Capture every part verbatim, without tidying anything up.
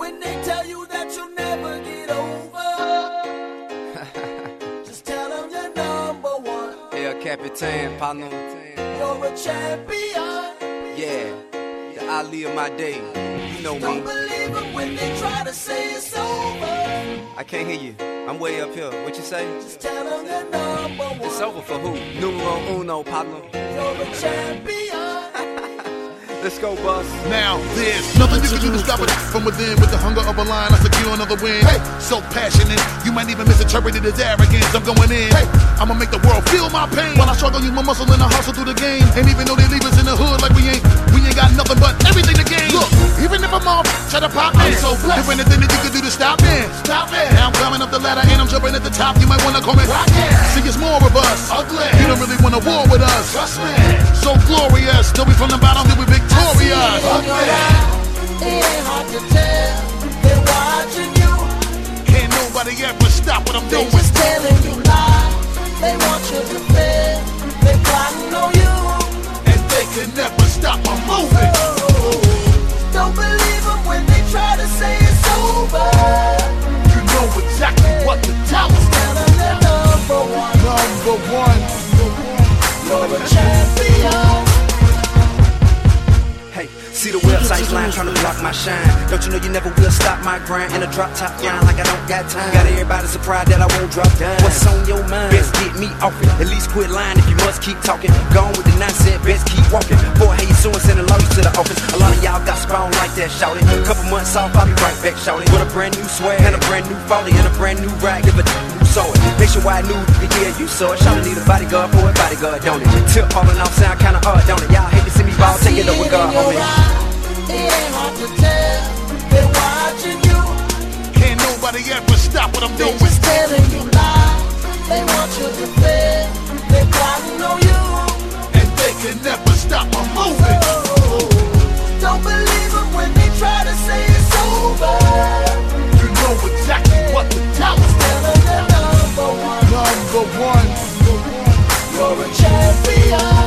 when they tell you that you'll never get over. Just tell them you're number one. El Capitan, partner. You're a champion. Yeah, the Ali of my day. You know Don't me. believe them when they try to say it's over. I can't hear you. I'm way up here. What you say? Just tell them you're number one. It's over for who? Numero uno, partner. You're a champion. Let's go, boss. Now there's nothing you can do to stop it from within. With the hunger of a lion, I secure another win. Hey, so passionate, you might even misinterpret it as arrogance. I'm going in. Hey, I'ma make the world feel my pain. While I struggle, use my muscle and I hustle through the game. And even though they leave us in the hood like we ain't, we ain't got nothing but everything to gain. Look, even if I'm off, try to pop me. So blessed. If anything that you can do to stop me, stop me. Now I'm climbing up the ladder and I'm jumping at the top. You might wanna call me Rocket. See, it's more of us. Ugly. You don't really want a war with us. Trust me. So glorious. Though we from the bottom, then we victorious. In your eyes, it ain't hard to tell. They're watching you. Can't nobody ever stop what I'm They doing. just telling you lies. They want you to fail. They plotting on you. And they can never stop my movement. Don't believe them when they try to say it's over. You know exactly what to tell us. Tell them they're number one. Number one. You're a champion. Hey, see the website's line trying to block my shine. Don't you know you never will stop my grind? In a drop top grind like I don't got time. Got everybody surprised that I won't drop down. What's on your mind? Best get me off it. At least quit lying if you must keep talking. Gone with the nonsense, best keep walking. Boy, hey, you soon sending lawyers to the office. A lot of y'all got spawn like that, shouting. Couple months off, I'll be right back, shouting. With a brand new swag and a brand new folly and a brand new rag. Give a who saw it. Nationwide news, yeah, you saw it. Shouting need a bodyguard for a bodyguard, don't it? Tip falling off sound kinda odd, don't it? Y'all hate to see me ball, take it over, God, homie. It ain't hard to tell. They're watching you. Can't nobody ever stop what I'm They doing. just telling you lies. They want you to fail. They plotting on you. And they can never stop my movement. Don't believe them when they try to say it's over. You know exactly what to tell us. Tell them they're number one. Number one. You're a champion.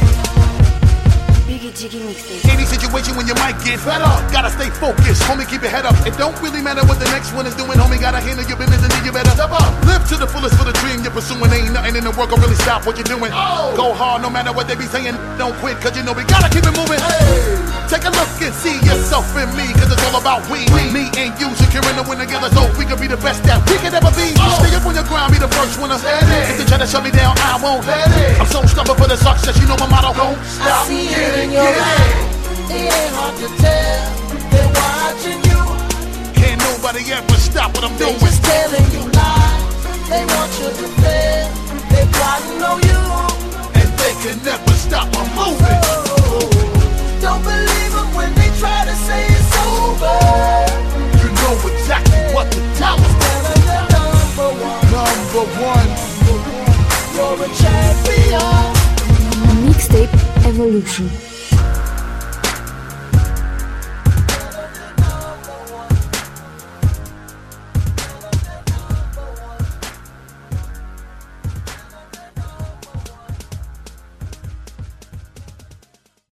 Biggie Jiggy Mixtape. Any situation when you might get fed up, gotta stay focused, homie, keep your head up. It don't really matter what the next one is doing, homie, gotta handle your business and then you better step up. Live to the fullest for the dream you're pursuing. Ain't nothing in the world will really stop what you're doing. Oh. Go hard no matter what they be saying, don't quit, cause you know we gotta keep it moving. Hey. Take a look and see yourself in me, cause it's all about we, we. Me and you, securing the win together so we can be the best that we can ever be. Oh. Stay up on your grind, be the first winner. If they try to shut me down, I won't. I'm so stubborn for the success, you know my motto, don't stop. I see it in your eyes. It ain't hard to tell. They're watching you. Can't nobody ever stop what I'm They doing. just telling you lies. They want you to fail. They plotting on you. And they can never stop my movement. Don't believe them when they try to say it's over. You know exactly what to tell us. Tell them they're number one. Number one. You're a champion. Mixtape Evolution.